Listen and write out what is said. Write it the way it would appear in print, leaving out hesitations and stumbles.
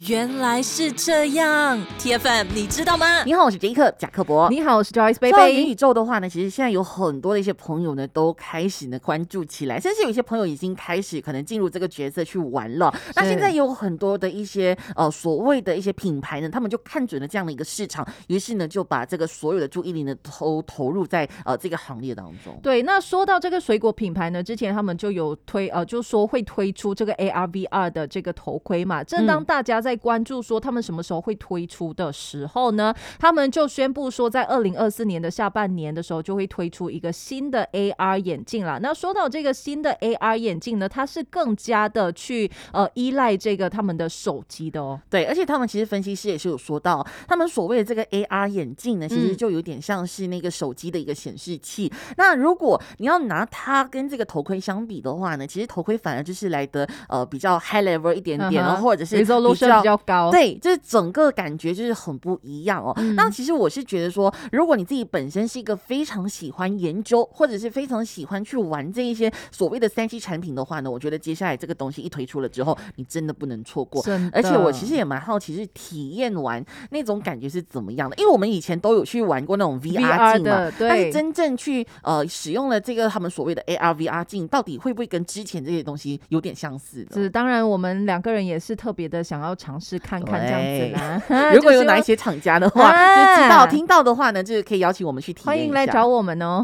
原来是这样 ，TFM 你知道吗？ 你好，我是杰克贾克伯。 你好，我是 Joyce 贝说到元贝。 宇宙的话呢，其实现在有很多的一些朋友呢，都开始呢关注起来，甚至有一些朋友已经开始可能进入这个角色去玩了。那现在有很多的一些所谓的一些品牌呢，他们就看准了这样的一个市场，于是呢就把这个所有的注意力呢都投入在这个行列当中。 对，那说到这个水果品牌呢，之前他们就有就说会推出这个 AR/VR 的这个头盔嘛。正当大家在关注说他们什么时候会推出的时候呢，他们就宣布说在2024年的下半年的时候就会推出一个新的 AR 眼镜啦。那说到这个新的 AR 眼镜呢，它是更加的去依赖这个他们的手机的哦。 对，而且他们其实分析师也是有说到，他们所谓的这个 AR 眼镜呢，其实就有点像是那个手机的一个显示器。那如果你要拿它跟这个头盔相比的话呢，其实头盔反而就是来的比较 high level 一点点，然后或者是 resolution 比较高， 对，就是整个感觉就是很不一样哦。那其实我是觉得说，如果你自己本身是一个非常喜欢研究，或者是非常喜欢去玩这一些所谓的3C 产品的话呢，我觉得接下来这个东西一推出了之后，你真的不能错过。而且我其实也蛮好奇，是体验完那种感觉是怎么样的？因为我们以前都有去玩过那种 VR 镜嘛，但是真正去使用了这个他们所谓的 AR/VR 镜，到底会不会跟之前这些东西有点相似的？ 是，当然我们两个人也是特别的想要尝试看看这样子啦。 如果有哪一些厂家的话，就知道听到的话呢，就是可以邀请我们去体验一下。 欢迎来找我们哦。